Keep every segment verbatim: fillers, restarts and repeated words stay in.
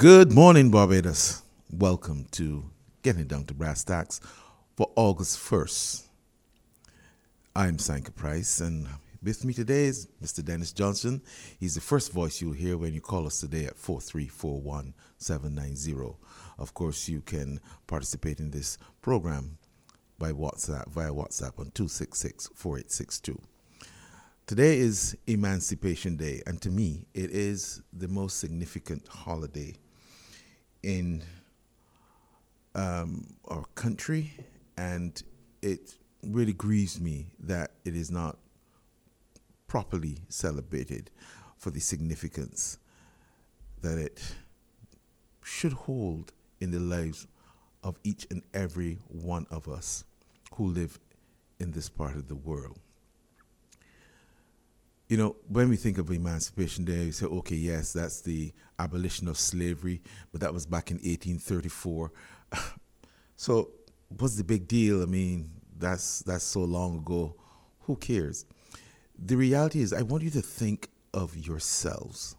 Good morning, Barbados. Welcome to Getting Down to Brass Tacks for August first. I'm Sanka Price, and with me today is Mister Dennis Johnson. He's the first voice you'll hear when you call us today at four three four one, seven nine zero. Of course, you can participate in this program by WhatsApp, via WhatsApp on two six six, four eight six two. Today is Emancipation Day, and to me, it is the most significant holiday in um, our country, and it really grieves me that it is not properly celebrated for the significance that it should hold in the lives of each and every one of us who live in this part of the world. You know, when we think of Emancipation Day, we say, okay, yes, that's the abolition of slavery, but that was back in eighteen thirty-four. So what's the big deal? I mean, that's that's so long ago. Who cares? The reality is, I want you to think of yourselves,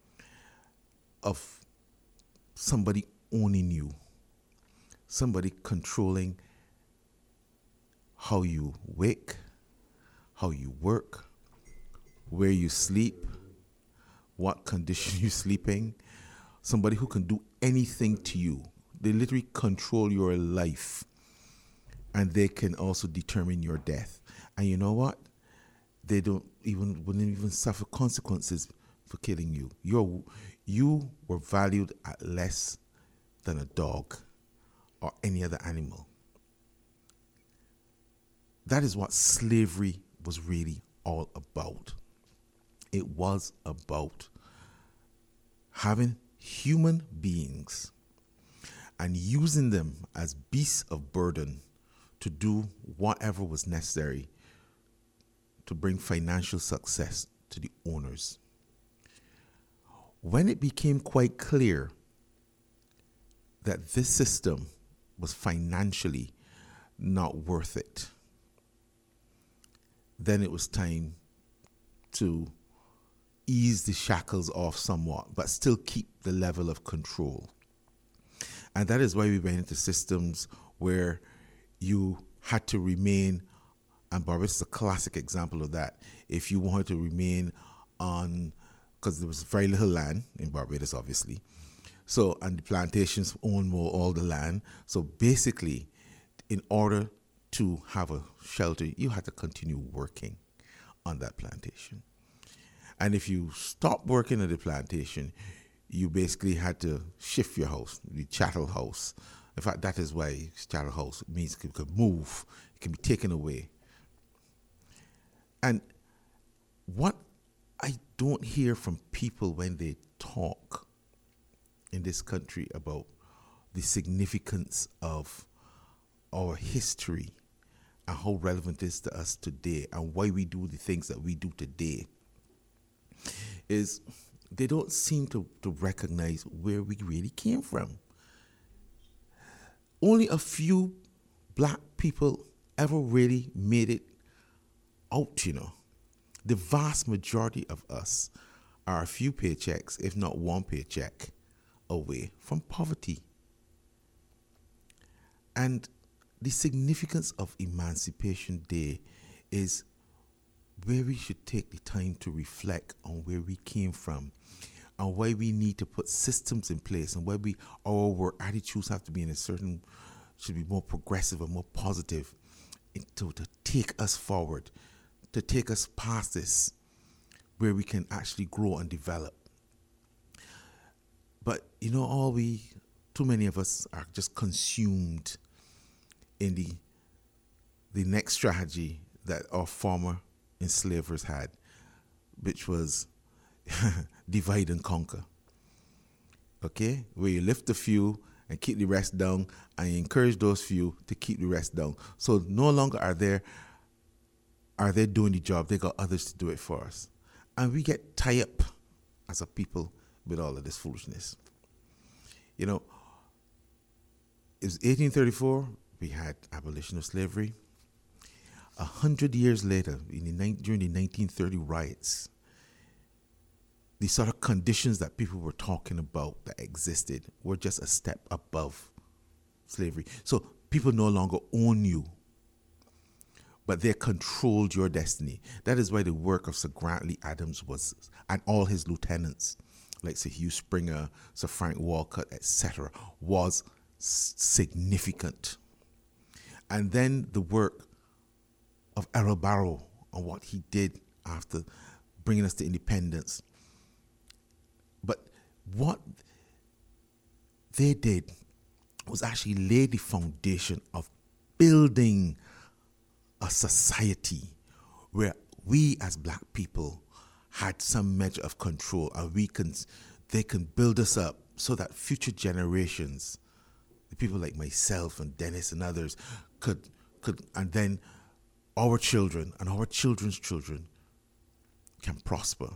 of somebody owning you, somebody controlling how you wake, how you work, where you sleep, what condition you're sleeping, somebody who can do anything to you. They literally control your life, and they can also determine your death. And you know what? They don't even wouldn't even suffer consequences for killing you. You're, you were valued at less than a dog or any other animal. That is what slavery was really all about. It was about having human beings and using them as beasts of burden to do whatever was necessary to bring financial success to the owners. When it became quite clear that this system was financially not worth it, then it was time to ease the shackles off somewhat, but still keep the level of control. And that is why we went into systems where you had to remain, and Barbados is a classic example of that. If you wanted to remain on, because there was very little land in Barbados, obviously. So, and the plantations owned more all the land. So basically, in order to have a shelter, you had to continue working on that plantation. And if you stopped working at the plantation, you basically had to shift your house, the chattel house. In fact, that is why chattel house means it can move, it can be taken away. And what I don't hear from people when they talk in this country about the significance of our history and how relevant it is to us today and why we do the things that we do today is they don't seem to, to recognize where we really came from. Only a few black people ever really made it out, you know. The vast majority of us are a few paychecks, if not one paycheck, away from poverty. And the significance of Emancipation Day is where we should take the time to reflect on where we came from and why we need to put systems in place and why we our attitudes have to be in a certain, should be more progressive and more positive to, to take us forward, to take us past this, where we can actually grow and develop. But, you know, all we, too many of us are just consumed in the the next strategy that our former enslavers had, which was divide and conquer. Okay? Where you lift a few and keep the rest down, and you encourage those few to keep the rest down. So no longer are there are they doing the job, they got others to do it for us. And we get tied up as a people with all of this foolishness. You know, it was eighteen thirty-four, we had abolition of slavery. A hundred years later, in the, during the nineteen thirty riots, the sort of conditions that people were talking about that existed were just a step above slavery. So people no longer own you, but they controlled your destiny. That is why the work of Sir Grantley Adams was, and all his lieutenants, like Sir Hugh Springer, Sir Frank Walcott, et cetera, was s- significant. And then the work of Errol Barrow and what he did after bringing us to independence. But what they did was actually lay the foundation of building a society where we as black people had some measure of control, and we can, they can build us up so that future generations, the people like myself and Dennis and others, could could and then our children and our children's children can prosper.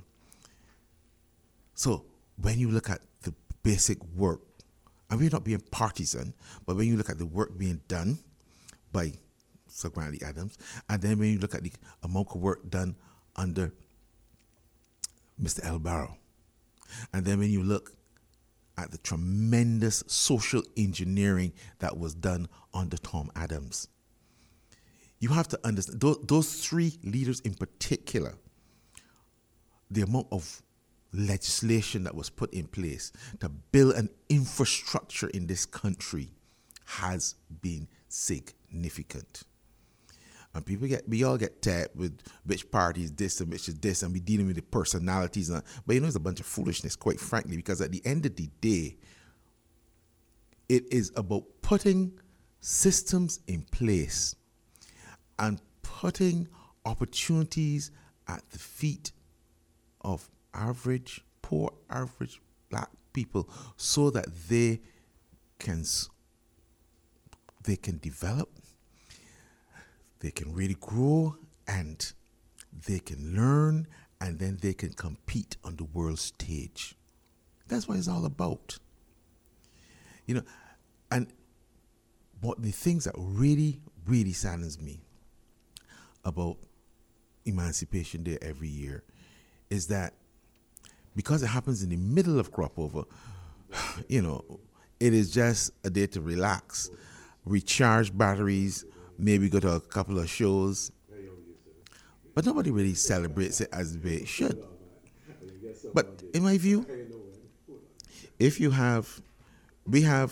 So when you look at the basic work, and we're not being partisan, but when you look at the work being done by Sir Grantley Adams, and then when you look at the amount of work done under Mister L. Barrow, and then when you look at the tremendous social engineering that was done under Tom Adams, you have to understand, those, those three leaders in particular, the amount of legislation that was put in place to build an infrastructure in this country has been significant. And people get, we all get tapped with which party is this and which is this, and we dealing with the personalities. And, but you know, it's a bunch of foolishness, quite frankly, because at the end of the day, it is about putting systems in place and putting opportunities at the feet of average, poor, average black people so that they can, they can develop, they can really grow, and they can learn, and then they can compete on the world stage. That's what it's all about. You know, and what the things that really, really saddens me about Emancipation Day every year is that because it happens in the middle of crop over, you know, it is just a day to relax, recharge batteries, maybe go to a couple of shows, but nobody really celebrates it as they should. But in my view, if you have, we have,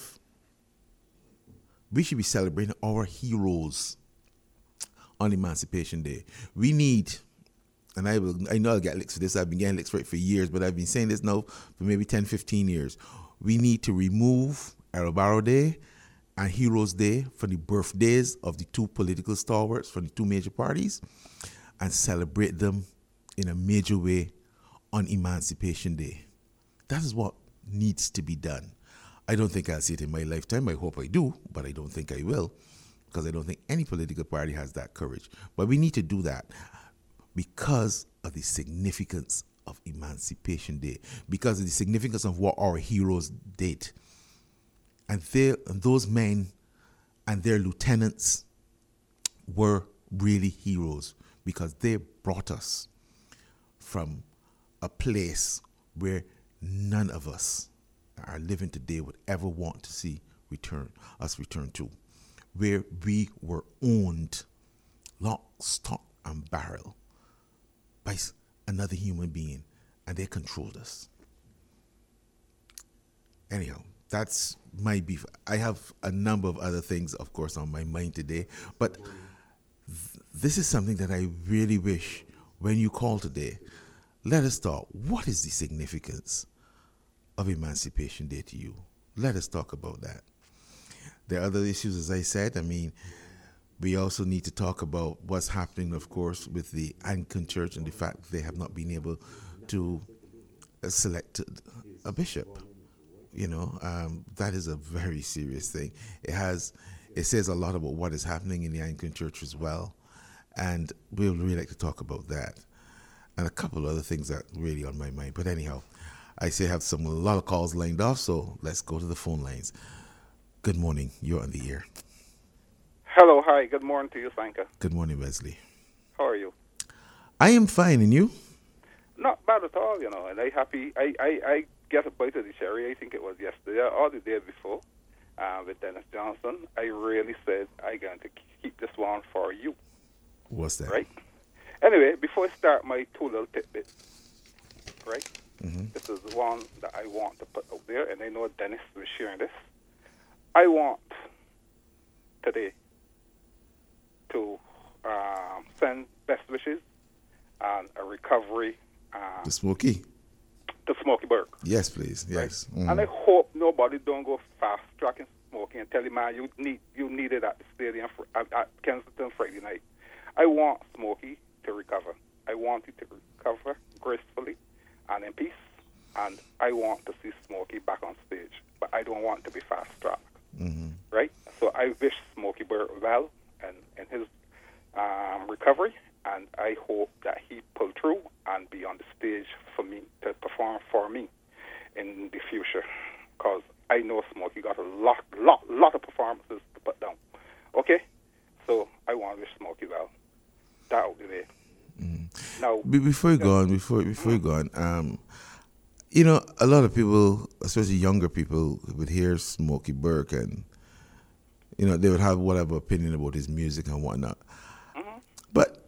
we should be celebrating our heroes on Emancipation Day. We need, and I will, I know I'll get licks for this, I've been getting licks for it for years, but I've been saying this now for maybe ten, fifteen years. We need to remove Errol Barrow Day and Heroes Day for the birthdays of the two political stalwarts from the two major parties and celebrate them in a major way on Emancipation Day. That is what needs to be done. I don't think I'll see it in my lifetime. I hope I do, but I don't think I will, because I don't think any political party has that courage. But we need to do that because of the significance of Emancipation Day, because of the significance of what our heroes did. And, they, and those men and their lieutenants were really heroes because they brought us from a place where none of us that are living today would ever want to see return us return to, where we were owned lock, stock, and barrel by another human being, and they controlled us. Anyhow, that's my beef. I have a number of other things, of course, on my mind today, but th- this is something that I really wish, when you call today, let us talk. What is the significance of Emancipation Day to you? Let us talk about that. There are other issues, as I said. I mean, we also need to talk about what's happening, of course, with the Anglican Church and the fact that they have not been able to select a bishop. You know, um, that is a very serious thing. It has, it says a lot about what is happening in the Anglican Church as well, and we would really like to talk about that, and a couple of other things that are really on my mind. But anyhow, I say I have some a lot of calls lined off, so let's go to the phone lines. Good morning. You're on the air. Hello, hi. Good morning to you, Sanka. Good morning, Wesley. How are you? I am fine, and you? not bad at all, you know. And I happy. I, I, I get a bite of the cherry. I think it was yesterday or the day before uh, with Dennis Johnson. I really said I'm going to keep this one for you. What's that? Right. Anyway, before I start my two little tidbits, right? Mm-hmm. This is the one that I want to put out there, and I know Dennis was sharing this. I want today to um, send best wishes and a recovery um, The Smokey. to Smokey Burke. Yes, please. Yes. Right? Mhm. And I hope nobody don't go fast tracking Smokey and tell him, man, you need you need it at the stadium for, at, at Kensington Friday night. I want Smokey to recover. I want him to recover gracefully and in peace. And I want to see Smokey back on stage, but I don't want to be fast tracked. Mm-hmm. Right? So I wish Smokey Burke well and in his um, recovery, and I hope that he pull through and be on the stage for me to perform for me in the future, because I know Smokey got a lot, lot, lot of performances to put down. Okay, so I want to wish Smokey well. That out the way. Mm-hmm. Now, Be- before you go on, before before you go on, um, you know, a lot of people, especially younger people, would hear Smokey Burke and, you know, they would have whatever opinion about his music and whatnot. mm-hmm. But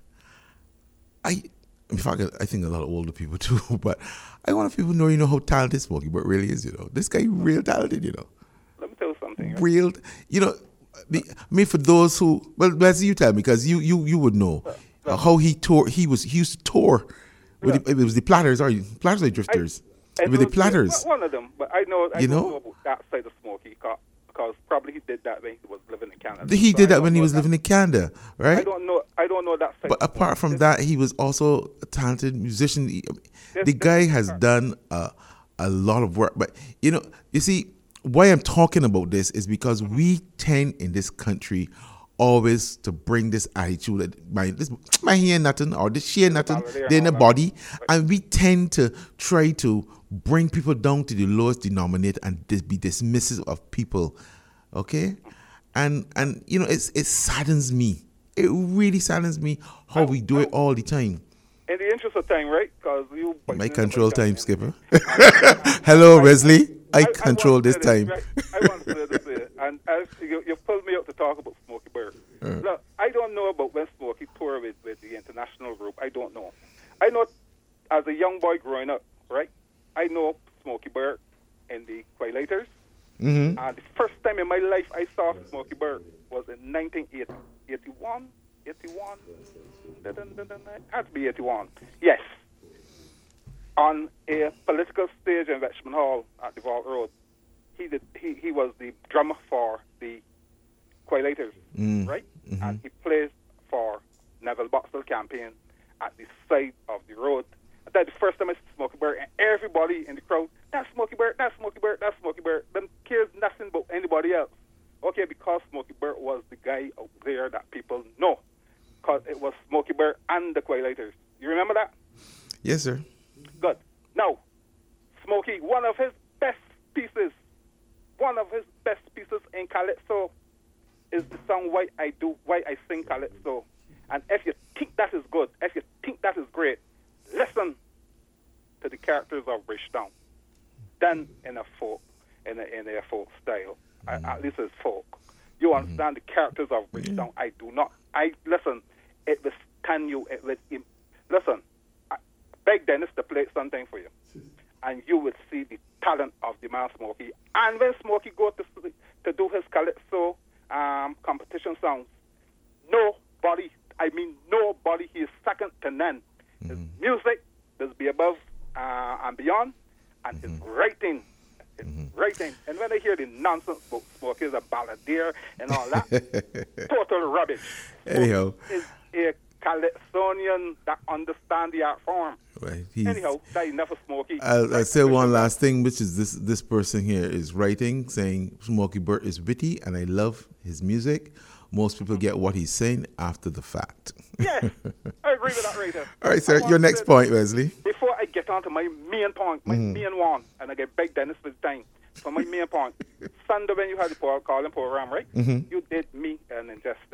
I, in fact, I think a lot of older people too. But I want people to know, you know, how talented Smokey Burke really is. You know, this guy real talented. You know, Let me tell you something. Right? real. You know, the, I mean, for those who, well, let's you tell me, because you you you would know uh, how he toured. He was he used to tour. With the, it was the Platters, or Platters or Drifters? I With the don't- Platters. One of them, but I know I You don't know? know about that side of Smokey, because probably he did that when he was living in Canada. He So did I that don't when he know was that. living in Canada, I right? don't know. I don't know that side. But of apart Smokey. from that, he was also a talented musician. He- Yes, The yes, guy yes, has sir. done a, a lot of work. But, you know, you see, why I'm talking about this is because we tend in this country always to bring this attitude that my this my here nothing or this share nothing, Validate they're in the and all that. body. And we tend to try to bring people down to the lowest denominator and dis- be dismissive of people. Okay? And and you know, it's it saddens me. It really saddens me how we do it all the time. In the interest of time, right? Because you. My control time, Skipper. Hello, Wesley. I control want to this say time. Right? I want to say this here. And as you, you pulled me up to talk about Smokey Burke. Uh. Look, I don't know about when Smokey toured with, with the international group. I don't know. I know as a young boy growing up, right? I know Smokey Burke in the Quilators. Mm-hmm. And the first time in my life I saw Smokey Burke was in nineteen eighty-one. eighty-one? Dun, dun, dun, dun, dun. Had to be eighty-one. Yes. On a political stage in Richmond Hall at the Vault Road. He did. He, he was the drummer for the Quilators, Mm. right? Mhm. And he plays for Neville Boxall campaign at the side of the road. That's the first time I saw Smokey Burke, and everybody in the crowd, that's Smokey Burke, that's Smokey Burke, that's Smokey Burke. Them cares nothing about anybody else. Okay, because Smokey Burke was the guy out there that people know. Because it was Smokey Burke and the Quilators. You remember that? Yes, sir. Good. Now, Smokey, one of his best pieces, one of his best pieces in Calypso is the song Why I Do, Why I Sing Calypso. And if you think that is good, if you think that is great, listen to the characters of Bridgetown. Done in a folk, in a, in a folk style. Mm-hmm. At least it's folk. You understand mm-hmm. the characters of Bridgetown. Mm-hmm. I do not. I listen. It will stand you. It will. Listen. I beg Dennis to play something for you, and you will see the talent of the man Smokey. And when Smokey go to to do his calypso um, competition songs, nobody. I mean, nobody. He is second to none. Mm-hmm. His music does be above uh, and beyond, and mm-hmm. his writing. It's mm-hmm. writing. And when I hear the nonsense about Smokey is a balladeer and all that, total rubbish. Anyhow. Is a Calypsonian that understand the art form. Right. Anyhow, that's enough of Smokey. I'll, I'll say one last thing, which is this this person here is writing, saying Smokey Burke is witty and I love his music. Most people get what he's saying after the fact. Yes, I agree with that right there. All right, sir. Your next point, Wesley. Before I get on to my main point, my mm-hmm. main one, and I get beg Dennis for the time. So my main point, Sunday when you had the call calling program, right? Mm-hmm. You did me an injustice.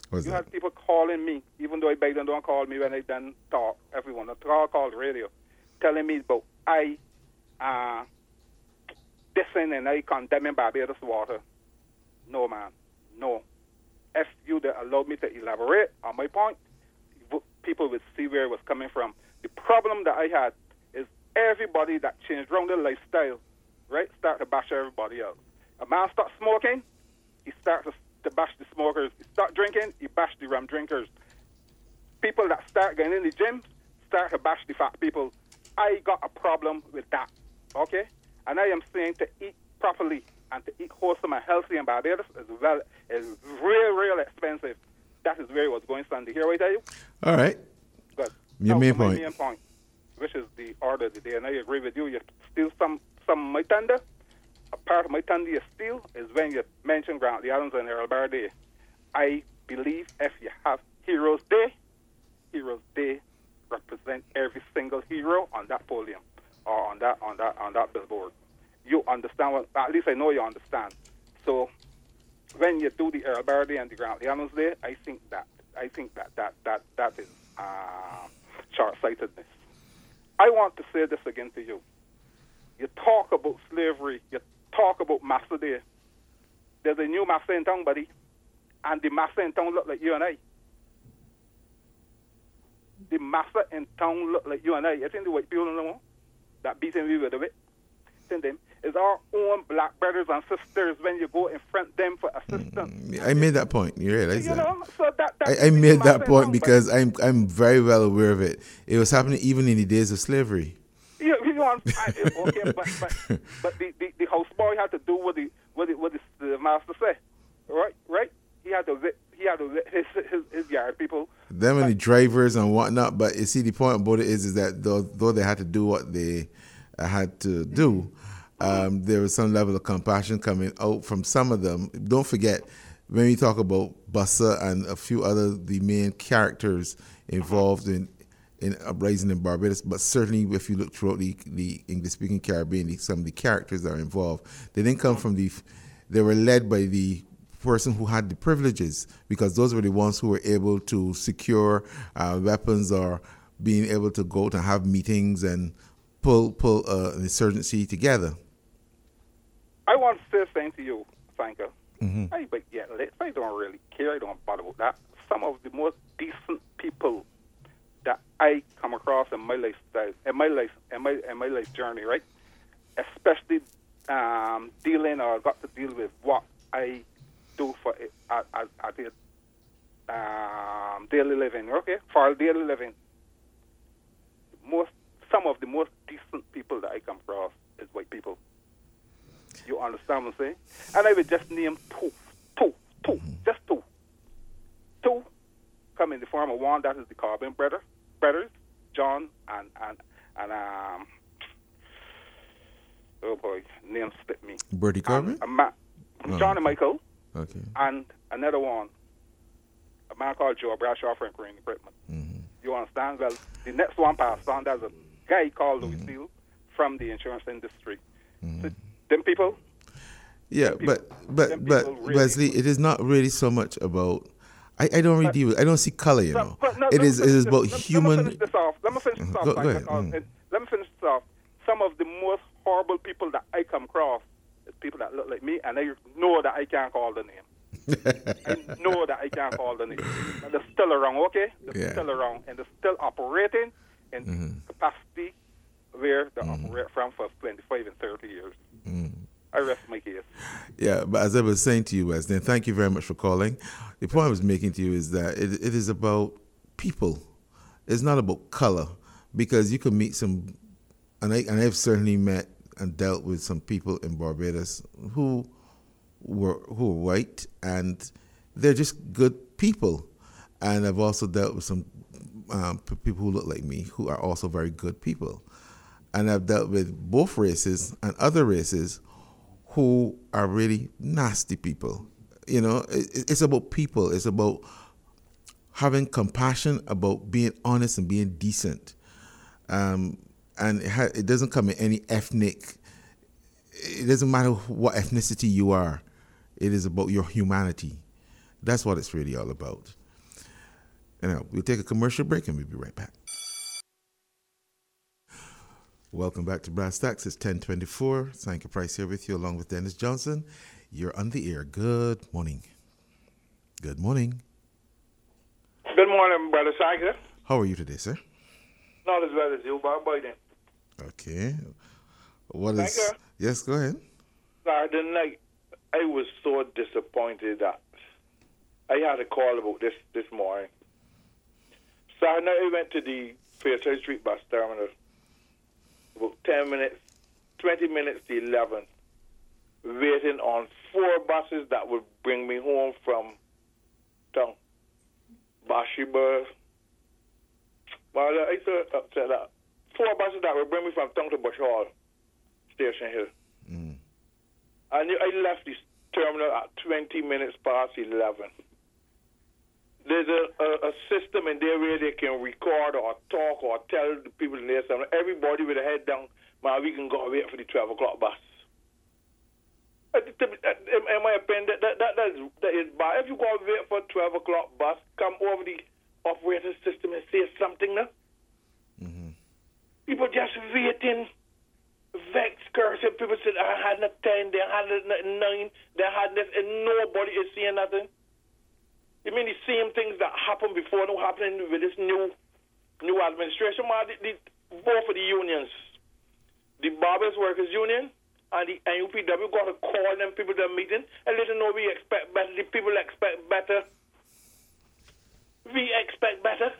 What's you that? had people calling me, even though Biden don't call me when they done talk. Everyone, the talk called radio, telling me about I uh, dissing and I condemning Barbados water. No, man, no. If you allowed me to elaborate on my point, people would see where it was coming from. The problem that I had is everybody that changed around their lifestyle, right, start to bash everybody else. A man start smoking, he starts to, to bash the smokers. He start drinking, he bash the rum drinkers. People that start getting in the gym start to bash the fat people. I got a problem with that, okay? And I am saying to eat properly and to eat wholesome and healthy in Barbados is well is real, real expensive. That is where it was going, Sunday. Hear what I tell you? All right. Good. Your now, main my point. main point, which is the order of the day, and I agree with you. You steal some some of my thunder. A part of my thunder you steal is when you mention Grantley Adams and Earl Bar Day. I believe if you have Heroes Day, Heroes Day represent every single hero on that podium or on that on that on that billboard. You understand what? At least I know you understand. So when you do the Earl Bar Day and the Grantley Adams Day, I think that I think that that that that is uh, short-sightedness. I want to say this again to you. You talk about slavery. You talk about Massa Day. There's a new Massa in town, buddy, and the Massa in town look like you and I. The Massa in town look like you and I. I think the white people don't know that beating me with a whip. Think them. It's our own black brothers and sisters when you go in front of them for assistance. I made that point. You realize You that? know, so that, that I, I made that point town, because I'm I'm very well aware of it. It was happening even in the days of slavery. You, you know, I, okay, but but, but the, the, the houseboy had to do what the what the, what the, the master said, right? Right? He had to whip, he had to whip his, his his yard people. Them and the drivers and whatnot. But you see, the point about it is is that though, though they had to do what they had to do, um, there was some level of compassion coming out from some of them. Don't forget, when we talk about Bussa and a few other the main characters involved in in uprising in Barbados, but certainly if you look throughout the, the English-speaking Caribbean, the, some of the characters that are involved, they didn't come from the, they were led by the person who had the privileges, because those were the ones who were able to secure uh, weapons or being able to go out and have meetings and pull pull uh, an insurgency together. I want to say something to you, Franco. Mm-hmm. I but yeah, I don't really care. I don't bother about that. Some of the most decent people that I come across in my lifestyle, in my life, in my in my life journey, right? Especially um, dealing or got to deal with what I do for it as as a um, daily living, okay? For daily living, most some of the most decent people that I come across is white people. You understand what I'm saying? And I would just name two, two, two, mm-hmm. just two. Two come in the form of one, that is the Carbon brother, brothers, John and, and, and um, oh boy, name slipped me. Bertie Carbon? And, Ma- oh. John and Michael. Okay. And another one, a man called Joe Bradshaw from Green Brickman. Mm-hmm. You understand? Well, the next one passed on, there's a guy called Louis mm-hmm. Steele from the insurance industry. Mm-hmm. So, them people. Yeah, them but people, but but really Wesley, it is not really so much about. I, I don't really but, deal with. I don't see color, you no, know. But no, it is it is this, about let, human. Let me finish this off. Let me finish this off. Go, go ahead. Because, Mm. Let me finish this off. Some of the most horrible people that I come across is people that look like me, and I know that I can't call the name. I know that I can't call the name. And they're still around, okay? They're Yeah. still around, and they're still operating in Mm-hmm. capacity where they Mm-hmm. operate from for twenty-five and thirty years. Mm. I rest my case. Yeah, but as I was saying to you, Wesley, and thank you very much for calling. The point I was making to you is that it, it is about people. It's not about color, because you can meet some, and I and I've certainly met and dealt with some people in Barbados who were who are white, and they're just good people. And I've also dealt with some um, people who look like me who are also very good people. And I've dealt with both races and other races who are really nasty people. You know, it, it's about people. It's about having compassion, about being honest and being decent. Um, and it, ha- it doesn't come in any ethnic, it doesn't matter what ethnicity you are. It is about your humanity. That's what it's really all about. And uh, we'll take a commercial break and we'll be right back. Welcome back to Brass Tacks. It's ten twenty-four. Sanka Price here with you along with Dennis Johnson. You're on the air. Good morning. Good morning. Good morning, Brother Sanka. How are you today, sir? Not as well as you, but Biden. Okay. What is... Sanka? Yes, go ahead. Saturday night, I was so disappointed that I had a call about this this morning. Saturday night, I went to the Fairchild Street bus terminal. About ten minutes, twenty minutes to eleven, waiting on four buses that would bring me home from town. Bathsheba. Well, I said upset that. Four buses that would bring me from town to Bush Hall, Station Hill. Mm. And I left the terminal at twenty minutes past eleven. There's a, a, a system in there where they can record or talk or tell the people in there something. Everybody with a head down, man, we can go wait for the twelve o'clock bus. In my opinion, that, that, that, that, is, that is bad. If you go wait for twelve o'clock bus, come over the operating system and say something now. Mm-hmm. People just waiting, vexed, cursing. People said, I had not ten, they had not nine, they had this, and nobody is saying nothing. You mean the same things that happened before now happening with this new new administration? Man, the, the, both of the unions, the Barbers Workers Union and the N U P W, got to call them people to a meeting and let them know we expect better. The people expect better. We expect better.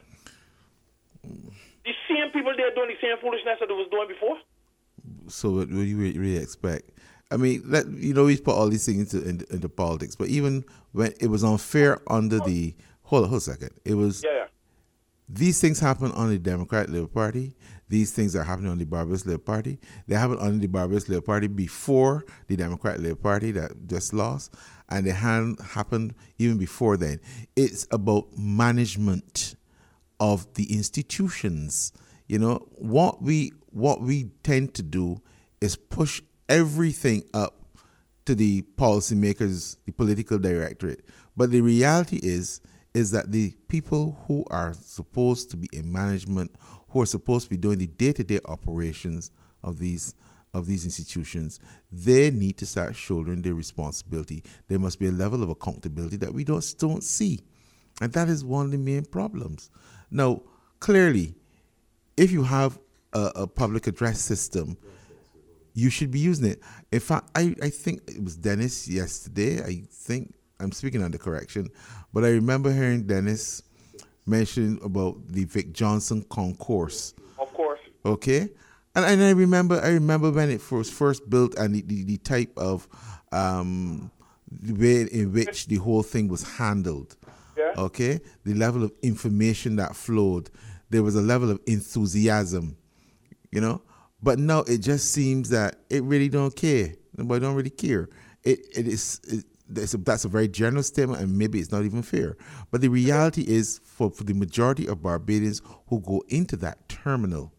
The same people there doing the same foolishness that they was doing before. So what do you really expect? I mean, let, you know, we put all these things into, into, into politics, but even when it was unfair under the, hold on, hold a second. It was, yeah. These things happen on the Democrat Labour Party. These things are happening on the Barbados Labour Party. They happened on the Barbados Labour Party before the Democrat Labour Party that just lost, and they had happened even before then. It's about management of the institutions. You know, what we what we tend to do is push everything up to the policymakers, the political directorate. But the reality is, is that the people who are supposed to be in management, who are supposed to be doing the day-to-day operations of these of these institutions, they need to start shouldering their responsibility. There must be a level of accountability that we don't, don't see. And that is one of the main problems. Now, clearly, if you have a, a public address system, you should be using it. In fact, I, I think it was Dennis yesterday. I think I'm speaking under correction, but I remember hearing Dennis mention about the Vic Johnson concourse. Of course. Okay, and and I remember I remember when it was first built and the, the, the type of um, the way in which the whole thing was handled. Yeah. Okay, the level of information that flowed. There was a level of enthusiasm, you know. But now it just seems that it really don't care. Nobody don't really care. It it is it, that's, a, that's a very general statement, and maybe it's not even fair. But the reality is, for, for the majority of Barbadians who go into that terminal,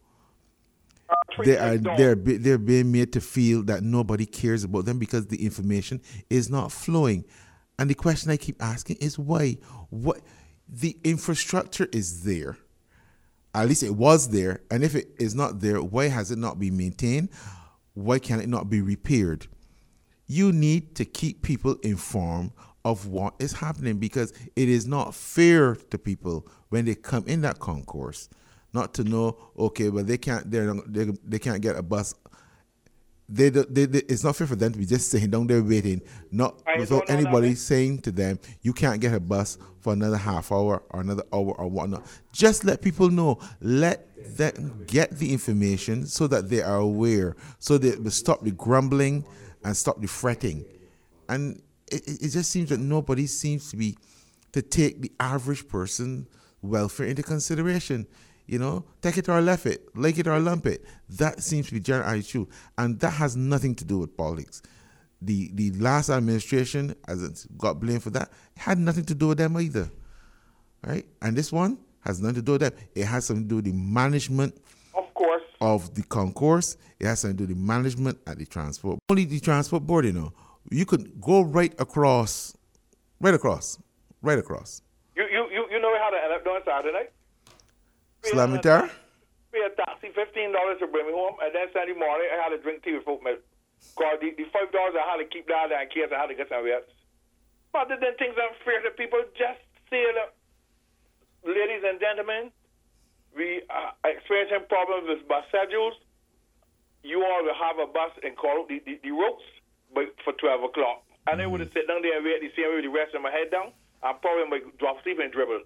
they are they're they're being made to feel that nobody cares about them because the information is not flowing. And the question I keep asking is why? What the infrastructure is there. At least it was there, and if it is not there, why has it not been maintained? Why can it not be repaired? You need to keep people informed of what is happening because it is not fair to people when they come in that concourse not to know, okay, well, they can't, they're, they they can't get a bus. They, they, they, it's not fair for them to be just sitting down there waiting, not I without anybody saying to them, you can't get a bus for another half hour or another hour or whatnot. Just let people know. Let them get the information so that they are aware, so they will stop the grumbling and stop the fretting. And it, it just seems that nobody seems to be to take the average person's welfare into consideration. You know, take it or left it, like it or lump it. That seems to be general attitude, and that has nothing to do with politics. The the last administration, as it got blamed for that, had nothing to do with them either, right? And this one has nothing to do with them. It has something to do with the management, of course, of the concourse. It has something to do with the management at the transport. Only the transport board, you know, you could go right across, right across, right across. You you you, you know how to end up on Saturday night. Slamitar? Pay a taxi, fifteen dollars to bring me home, and then Sunday morning I had to drink tea with folk milk. Cause the, the five dollars I had to keep that in case I had to get somewhere else. Rather than things unfair to people, just say that, ladies and gentlemen, we are experiencing problems with bus schedules. You all will have a bus and call the, the, the routes but for twelve o'clock. And mm-hmm. I would have sit down there and wait the same way with the rest of my head down. I probably might drop asleep and dribble.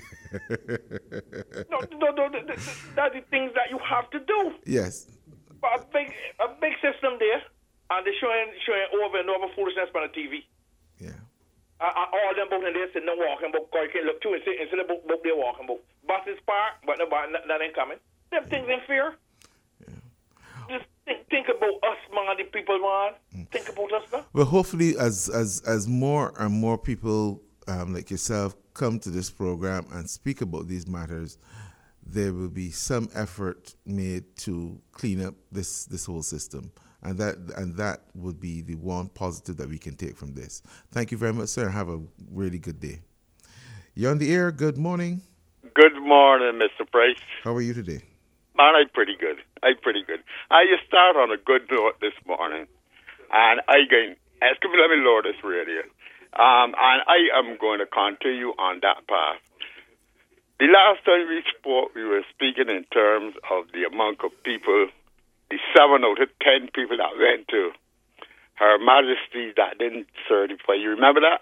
no, no, no, no, that's the things that you have to do. Yes. But a big, a big system there, and they're showing, showing over and over foolishness on the T V. Yeah. Uh, uh, all them both in there sitting and walking, but you can look to and sit instead of both, both they're walking. Both. Buses parked, but nobody, nothing coming. Them things in fear. Yeah. Just think, think about us, man, the people, man. Mm. Think about us, man. Well, hopefully, as as as more and more people um, like yourself come to this program and speak about these matters, there will be some effort made to clean up this, this whole system. And that and that would be the one positive that we can take from this. Thank you very much, sir. Have a really good day. You're on the air. Good morning. Good morning, Mister Price. How are you today? Man, I'm pretty good. I'm pretty good. I start on a good note this morning. And I again, excuse me, let me lower this radio. Um, and I am going to continue on that path. The last time we spoke, we were speaking in terms of the amount of people, the seven out of ten people that went to Her Majesty that didn't certify. You remember that?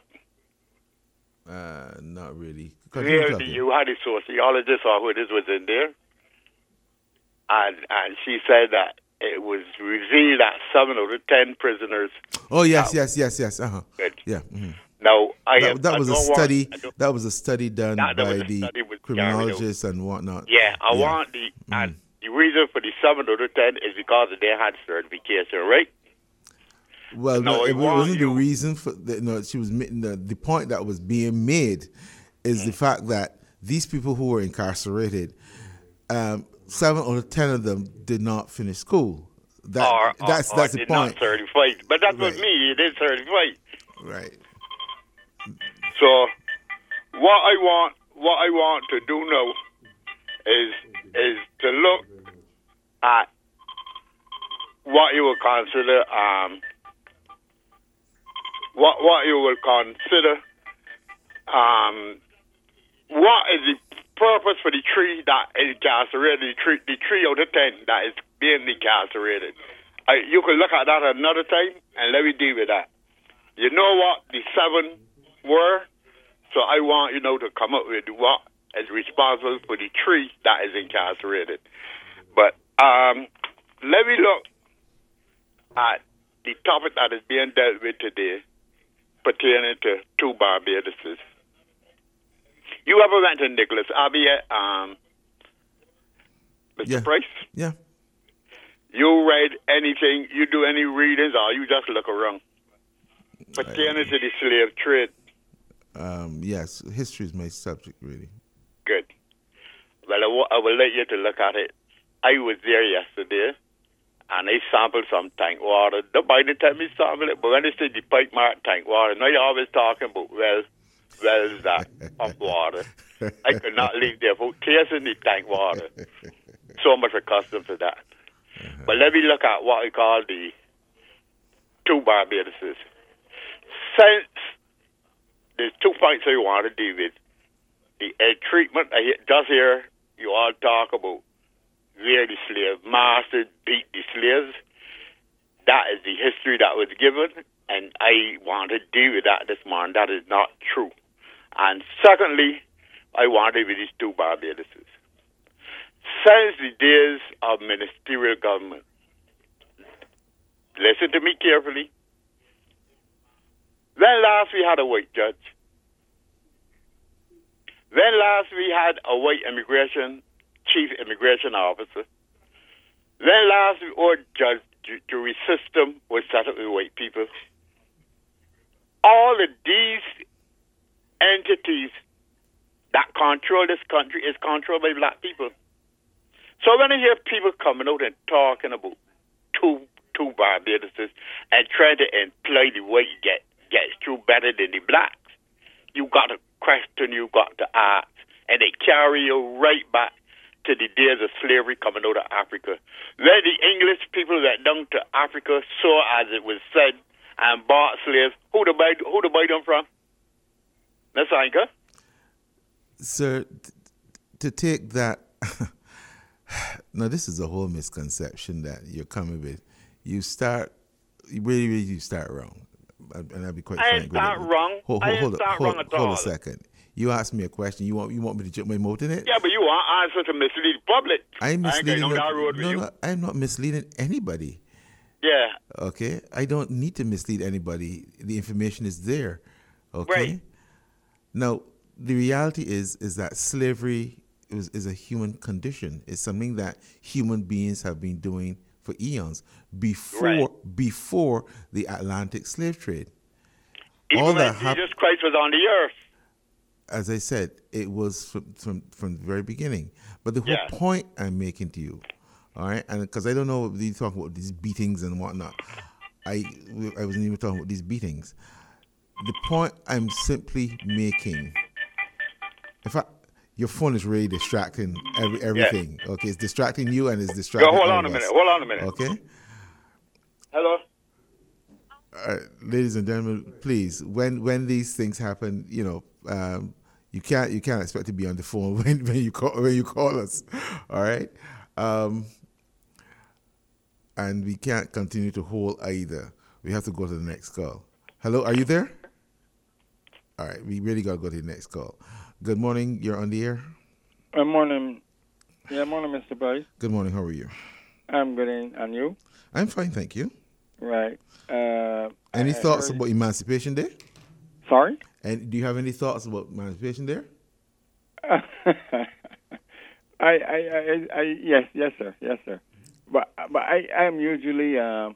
Uh, not really. Yeah, you had a sociologist or who it is was in there. And, and she said that it was revealed that seven out of ten prisoners. Oh, yes, yes, yes, yes. Uh-huh. Good. Yeah. Mm-hmm. Now, I that, have, that I was a study. Want, that was a study done that, that by a the study criminologists and whatnot. Yeah, I yeah. want the mm-hmm. and the reason for the seven out of ten is because they had certification, right? Well, no, no it wasn't you. the reason for the, no. She was the the point that was being made is mm-hmm. the fact that these people who were incarcerated, um, seven out of ten of them did not finish school. That or, that's or, that's or the did point. Not certified, but that's right. what me. It is certified. Right. So, what I want, what I want to do now, is is to look at what you would consider, um, what what you would consider, um, what is the purpose for the tree that is incarcerated, the tree, the tree out of ten that is being incarcerated. I, you can look at that another time, and let me deal with that. You know what the seven were? So I want you know to come up with what is responsible for the tree that is incarcerated. But um, let me look at the topic that is being dealt with today pertaining to two Barbaduses. You ever went to Nicholas Abbey, um, Mister Yeah. Price? Yeah. You read anything, you do any readings, or you just look around? Pertaining to the slave trade. Um, yes, history is my subject, really. Good. Well, I will, I will let you to look at it. I was there yesterday, and I sampled some tank water. Nobody tell me sample it, but when they say the pipe mark tank water, now you're always talking about wells, wells that pump water. I could not leave there for tasting the tank water. So much accustomed to that. Uh-huh. But let me look at what I call the two Barbaduses. Since there's two points I want to deal with. The uh, treatment, I just hear you all talk about where the slave masters beat the slaves. That is the history that was given, and I want to deal with that this morning. That is not true. And secondly, I want to deal with these two Barbaduses. Since the days of ministerial government, listen to me carefully. When last we had a white judge? When last we had a white immigration, chief immigration officer? When last our judge, jury system was set up with white people? All of these entities that control this country is controlled by black people. So when I hear people coming out and talking about two two Barbaduses and trying to imply the white get gets through better than the blacks, you got to question, you got to ask, and they carry you right back to the days of slavery coming out of Africa. Where the English people that down to Africa saw, as it was said, and bought slaves, who to buy, who to buy them from? That's Anchor. Sir, t- to take that, now this is a whole misconception that you're coming with. You start, you really, really, you start wrong. And I'll be quite I frank ain't with start you. wrong. Hold, I hold, ain't hold, start hold, wrong at hold all. a second. You asked me a question. You want you want me to jump my mouth in it? Yeah, but you want answer to mislead the public. I'm misleading. I ain't going no, down that road with no, you. no, I'm not misleading anybody. Yeah. Okay, I don't need to mislead anybody. The information is there. Okay. Right. Now, the reality is is that slavery is, is a human condition. It's something that human beings have been doing for eons before Right. before the Atlantic slave trade. Even All when that Jesus hap- Christ was on the earth. As I said, it was from, from, from the very beginning. But the whole Yeah. point I'm making to you, all right, and because I don't know if you talk about these beatings and whatnot, I I wasn't even talking about these beatings. The point I'm simply making, if I, your phone is really distracting every everything. Okay, it's distracting you and it's Go, distracting. hold all on a of minute. us. Hold on a minute. Okay. Hello? All right, ladies and gentlemen, please, when when these things happen, you know, um, you can't you can't expect to be on the phone when, when you call when you call us. All right, um, and we can't continue to hold either. We have to go to the next call. Hello, are you there? All right, we really got to go to the next call. Good morning. You're on the air. Good morning. Yeah, morning, Mister Bryce. Good morning. How are you? I'm good, and and you? I'm fine, thank you. Right. Uh, Any I thoughts heard- about Emancipation Day? Sorry? And do you have any thoughts about Emancipation Day? I, I, I, I, yes, yes, sir, yes, sir. But, but I, I am usually uh,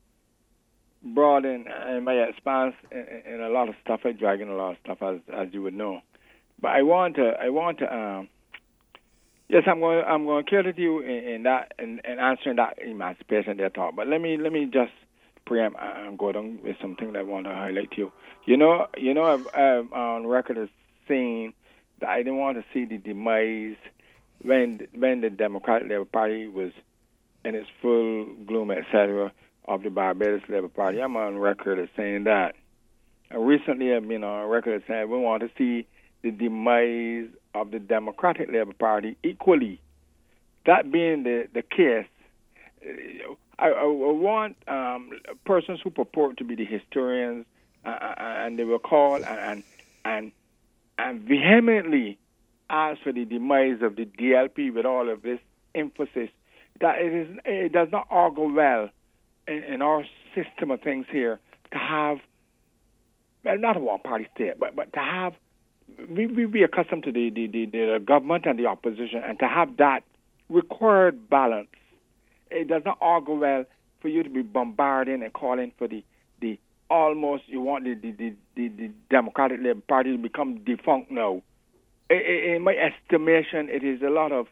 broad in, in my response in, in a lot of stuff. I drag in a lot of stuff, as as you would know. But I want to, I want to. Um, yes, I'm going, I'm going to credit you in, in that, in, in answering that Emancipation Day talk. But let me, let me just preempt and go down with something that I want to highlight to you. You know, you know, I've, I'm on record as saying that I didn't want to see the demise when when the Democratic Labour Party was in its full gloom, et cetera, of the Barbados Labour Party. I'm on record as saying that. And recently, I've been on record as saying we want to see the demise of the Democratic Labour Party equally. That being the, the case, I, I want um, persons who purport to be the historians, uh, and they will call and, and and and vehemently ask for the demise of the D L P with all of this emphasis. That it is, it does not augur well in, in our system of things here to have, well, not a one-party state, but but to have we we be accustomed to the the, the the government and the opposition, and to have that required balance. It does not augur well for you to be bombarding and calling for the, the almost, you want the, the, the, the, the Democratic Labour Party to become defunct now. In my estimation, it is a lot of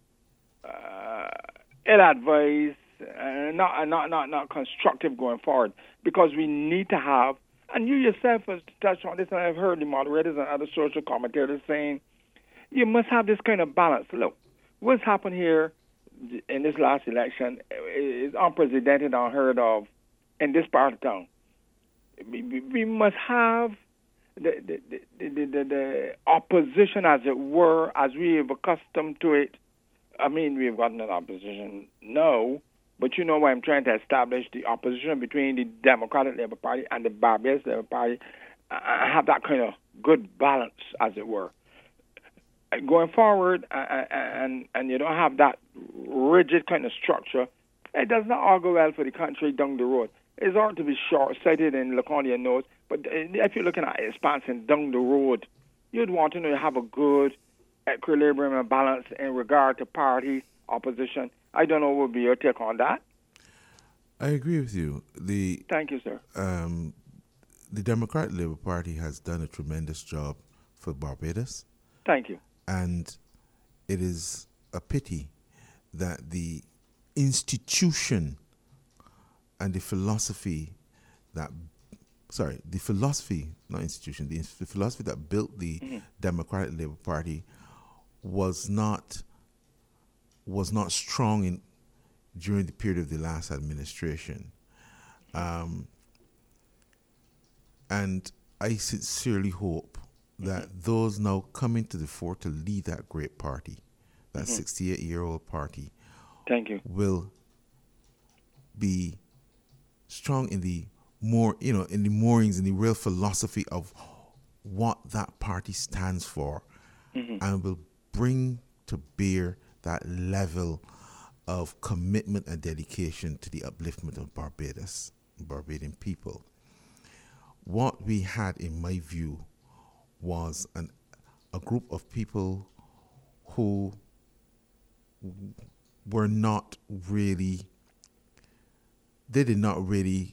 uh, ill-advised, uh, not, not, not, not constructive going forward, because we need to have, and you yourself has touched on this, and I've heard the moderators and other social commentators saying, you must have this kind of balance. Look, what's happened here in this last election is unprecedented, unheard of in this part of town. We, we, we must have the the, the, the, the the opposition, as it were, as we have accustomed to it. I mean, we've gotten an opposition, no, but you know why I'm trying to establish the opposition between the Democratic Labour Party and the Barbados Labour Party. I have that kind of good balance, as it were. Going forward, and, and and you don't have that rigid kind of structure, it does not augur well for the country down the road. It's hard to be short-sighted and look on your nose, but if you're looking at expansion down the road, you'd want to know you have a good equilibrium and balance in regard to party opposition. I don't know what would be your take on that. I agree with you. The Thank you, sir. Um, the Democratic Labour Party has done a tremendous job for Barbados. Thank you. And it is a pity that the institution and the philosophy that, sorry, the philosophy, not institution, the, the philosophy that built the mm-hmm. Democratic Labour Party was not was not strong in during the period of the last administration. Um, and I sincerely hope that mm-hmm. those now coming to the fore to lead that great party, that mm-hmm. sixty-eight-year-old party, Thank you. will be strong in the more, you know, in the moorings, in the real philosophy of what that party stands for, mm-hmm. and will bring to bear that level of commitment and dedication to the upliftment of Barbados, Barbadian people. What we had, in my view, was an, a group of people who were not really, they did not really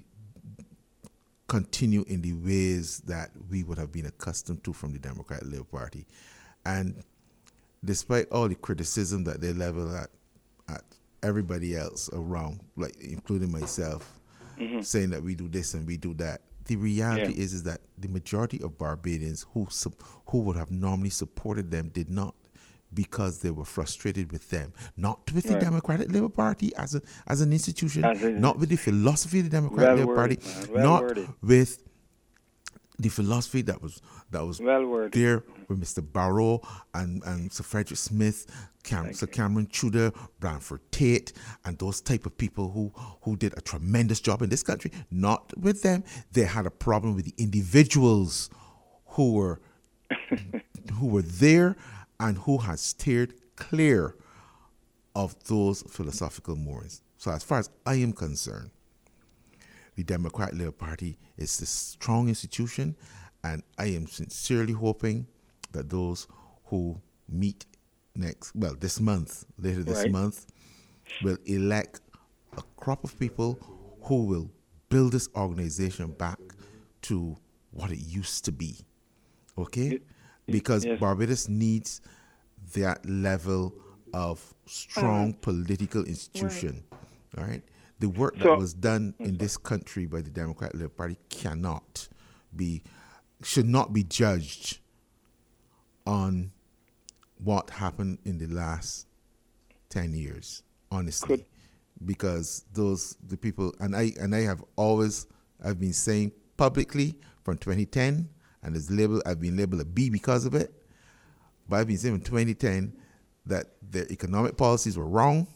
continue in the ways that we would have been accustomed to from the Democratic Labour Party. And despite all the criticism that they level at, at everybody else around, like including myself, mm-hmm. saying that we do this and we do that, the reality yeah. is is that the majority of Barbadians who who would have normally supported them did not, because they were frustrated with them, not with right. the Democratic Labour Party as a as an institution, as a, not with the philosophy of the Democratic well Labour Party, well not worded. with the philosophy that was that was well there with Mister Barrow and, and Sir Frederick Smith, Cam, Sir Cameron Tudor, Branford Tate, and those type of people who, who did a tremendous job in this country. Not with them. They had a problem with the individuals who were who were there and who had steered clear of those philosophical moorings. So as far as I am concerned, the Democratic Labour Party is a strong institution, and I am sincerely hoping that those who meet next, well, this month, later this right. month, will elect a crop of people who will build this organization back to what it used to be, okay? Because yes. Barbados needs that level of strong uh, political institution, right. all right? The work so, that was done in this country by the Democratic Labour Party cannot be, should not be judged on what happened in the last ten years, honestly. Could. Because those, the people, and I and I have always, I've been saying publicly from twenty ten, and it's labeled, I've been labeled a B because of it, but I've been saying from twenty ten that their economic policies were wrong,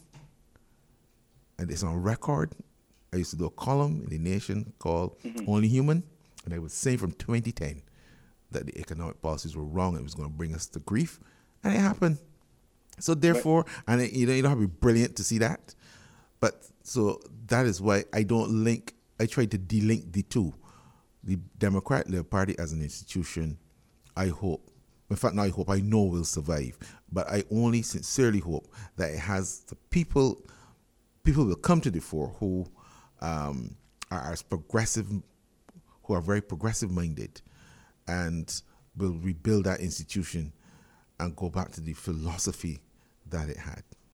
and it's on record. I used to do a column in The Nation called mm-hmm. Only Human, and I was saying from twenty ten that the economic policies were wrong and it was going to bring us to grief, and it happened. So therefore, but, and it, you know, you don't have to be brilliant to see that, but so that is why I don't link, I try to delink the two. The Democratic Labour Party as an institution, I hope, in fact, not I hope, I know will survive, but I only sincerely hope that it has the people, people will come to the fore who um, are as progressive, who are very progressive minded, and will rebuild that institution and go back to the philosophy that it had.